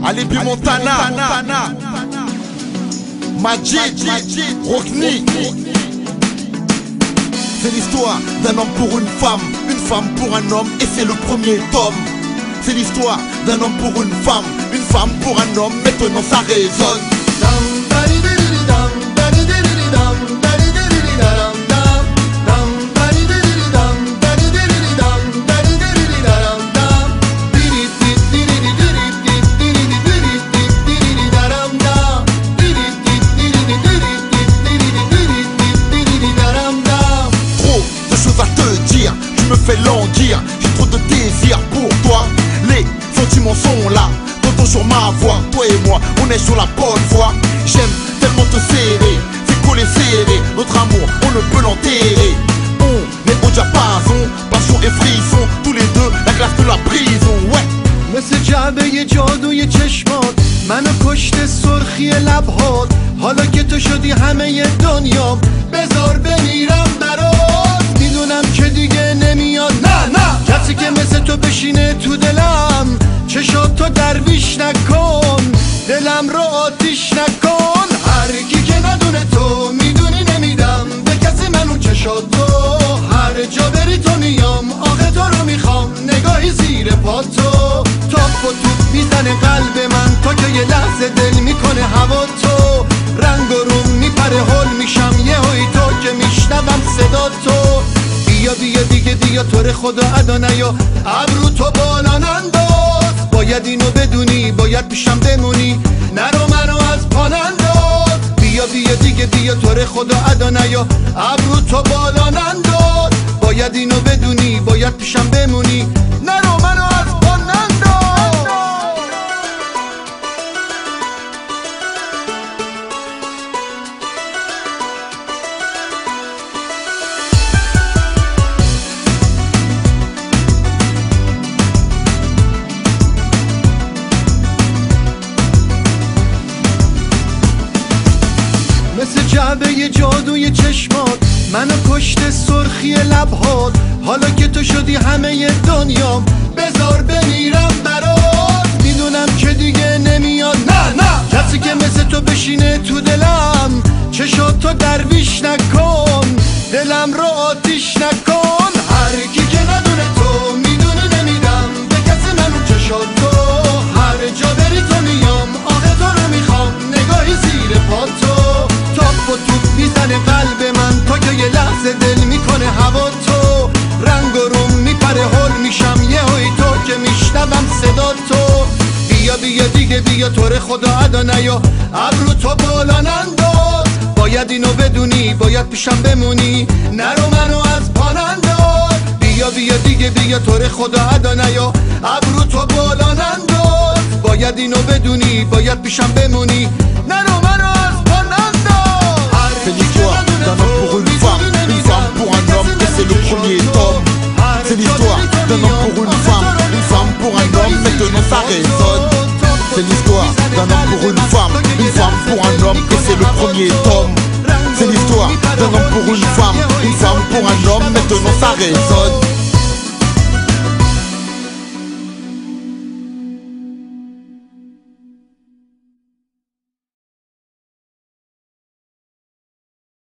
Alibi Montana, Majid, Rockney. C'est l'histoire d'un homme pour une femme pour un homme, et c'est le premier tome. C'est l'histoire d'un homme pour une femme pour un homme, maintenant ça résonne. Fais languir, j'ai trop de désir pour toi. Les sentiments sont là, t'entends sur ma voix. Toi et moi, on est sur la bonne voie. J'aime tellement te serrer, c'est collé serré. Notre amour, on ne peut l'enterrer. On est au diapason, passion et frisson. Tous les deux, la glace de la prison, ouais. مثل جعبه جادوی چشمات منو کشته سرخی لبهات. حالا که تو شدی همه دنیام بذار بمیرم برات. میدونم که دیگه نمیاد نه کسی که مثل تو بشینه تو دلم. چشات تو درویش نکن، دلم رو آتیش نکن. هر کی که ندونه تو میدونی نمیدم به کسی من اون چشاتو. هر جا بری تو میام، آخه تو رو میخوام نگاهی زیر پاتو. تاپ و توپ میزنه قلب من تا که یه لحظه دل میکنه هوا تو. رنگ و روم میپره هول میشم یه هایی تو که میشنوم صدا تو. بیا بیا دیگه بیا تو رو خدا ادا نیا، ابرو تو بالا ننداز. باید اینو بدونی باید پیشم بمونی، نرو منو از پا ننداز. بیا بیا دیگه بیا تو رو خدا ادا نیا، ابرو تو بالا ننداز. باید اینو بدونی باید پیشم بمونی، نرو منو از پا ننداز. مثل جعبه جادوی چشمات منو کشته سرخی لبهات. حالا که تو شدی همه دنیام بذار بمیرم برات. میدونم که دیگه نمیاد نه کسی که مثل تو بشینه تو دلم. چشات تو درویش نکن، دلم رو آتیش نکن. هر کی که ندونه تو میدونی نمیدم به کسی من اون چشاتو. هر جا بری تو میام، آخه تو رو میخوام نگاهی زیر پاتو. تاپ و توپ میزنه قلب من تا که یه لحظه دل میکنه هوا تو. رنگ و روم میپره هول میشم یه هایی تو که میشنوم صدا تو. بیا بیا دیگه بیا تو رو خدا ادا نیا، ابرو تو بالا ننداز. باید اینو بدونی باید پیشم بمونی، نرو منو از پا ننداز. بیا بیا دیگه بیا تو رو خدا ادا نیا، ابرو تو بالا ننداز. باید اینو بدونی باید پیشم بمونی، نرو منو از پا ننداز. C'est l'histoire d'un homme pour une femme pour un homme, et c'est le premier tome. C'est l'histoire d'un homme pour une femme pour un homme, maintenant ça résonne. C'est l'histoire d'un homme pour une femme pour un homme, et c'est le premier tome. C'est l'histoire d'un homme pour une femme pour un homme, maintenant ça résonne.